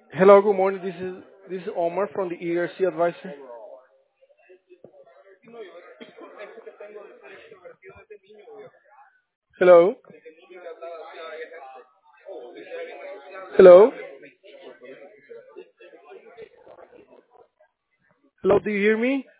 Hello, good morning. This is Omar from the ERC Advisor. Hello, hello, hello. Do you hear me?